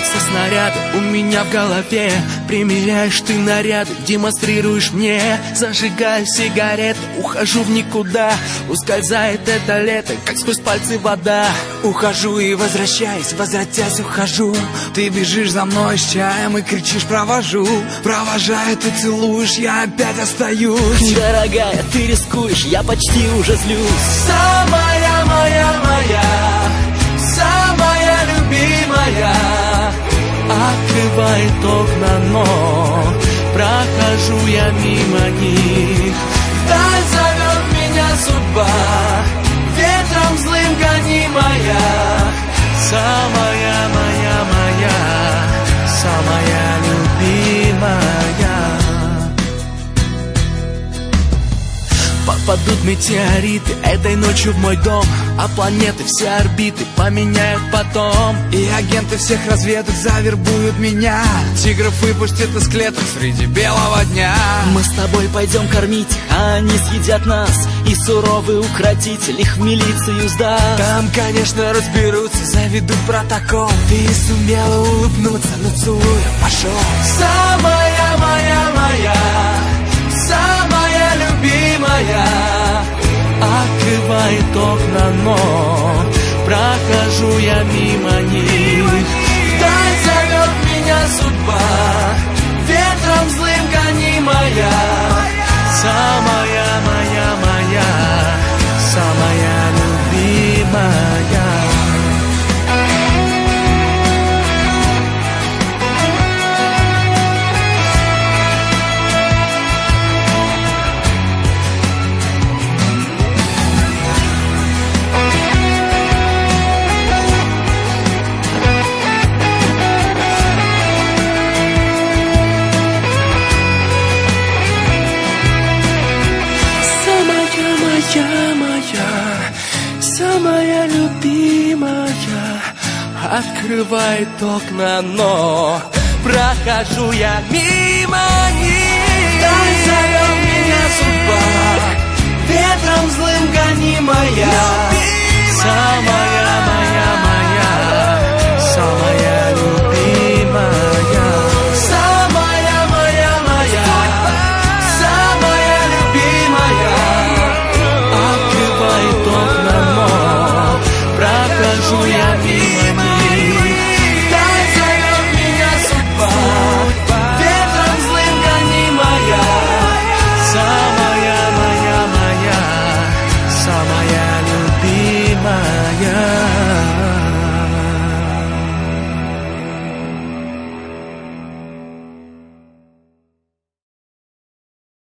Взрываются снаряды у меня в голове. Примеряешь ты наряды, демонстрируешь мне. Зажигаю сигареты, ухожу в никуда. Ускользает это лето, как сквозь пальцы вода. Ухожу и возвращаюсь, возвратясь ухожу. Ты бежишь за мной с чаем и кричишь провожу. Провожаю, ты целуешь, я опять остаюсь. Дорогая, ты рискуешь, я почти уже злюсь. Самая моя, самая любимая, открывает окна, но прохожу я мимо них. Вдаль зовет меня судьба, ветром злым гонимая. Самая моя, самая любимая. Попадут метеориты этой ночью в мой дом, а планеты все орбиты поменяют потом. И агенты всех разведок завербуют меня. Тигров выпустят из клеток среди белого дня. Мы с тобой пойдем кормить, а они съедят нас. И суровый укротитель их в милицию сдаст. Там, конечно, разберутся, заведут протокол. Ты сумела улыбнуться, но целуя пошел. Самая моя, самая любимая, открывает окна, но прохожу я мимо них. Вдаль зовет меня судьба, ветром злым гонимая. Самая моя, самая любимая. Самая любимая, открывает окна, но прохожу я мимо них. Вдаль зовет меня судьба, ветром злым гонимая. Любимая. Самая